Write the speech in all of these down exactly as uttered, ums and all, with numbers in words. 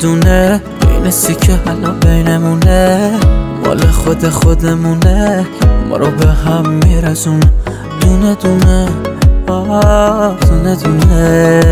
دونه این سیکه حالا بینمونه، مال خود خودمونه، ما رو به هم میرسونه دونه دونه آه دونه دونه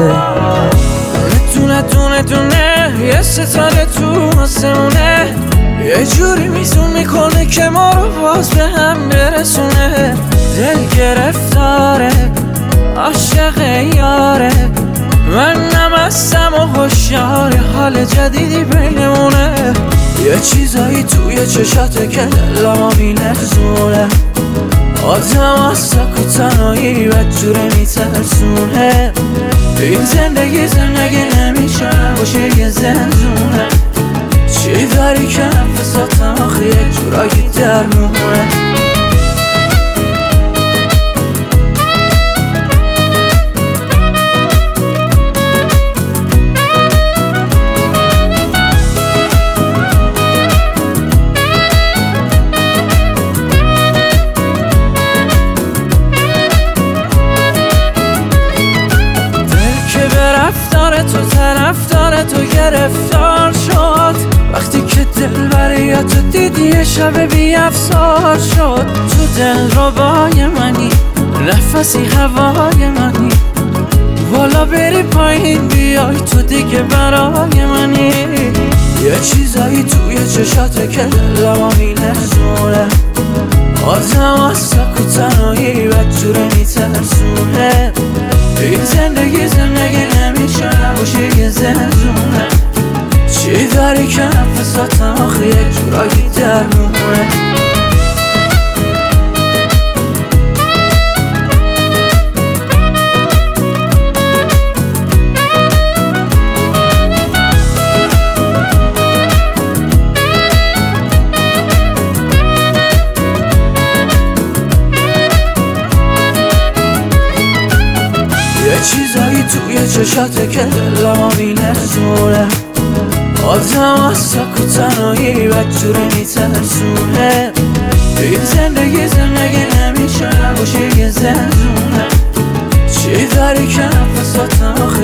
دونه دونه دونه یه ستاره تو آسمونه، یه جوری میزون میکنه که ما رو باز به هم برسونه. دل گرفتاره عاشق یاره، من نمستم و هوشیار حال جدیدی بینمونه. یه چیزایی توی چشاته که دلمو میلرزونه، آدم از سک و تنهایی بدجوره میترسونه. این زندگی زندگی نمیشه باشه یه زندونه، چی داری که نفساتم آخه یک جورایی درمونه. تو طرفدار تو گرفتار شد، وقتی که دل برای تو دیدی یه شب بی افسار شد. تو دل ربای منی، نفسی هوای منی، بالا بری پایین بیای تو دیگه برای منی. یه چیزایی توی چشاته که دلمو میلرزونه، آدم از سک و تنهایی بدجوره میترسونه. این زندگی زندگی نمیشه نباشه یه زندونه، چی داری که نفساتم آخه یک جورایی درمونه. یه چیزایی توی چشاته که دلمو میلرزونه، آدم از سک و تنهایی بدجوره میترسونه. این زندگی زندگی نمیشه نباشه یه زندونه، چی داری که نفساتم آخه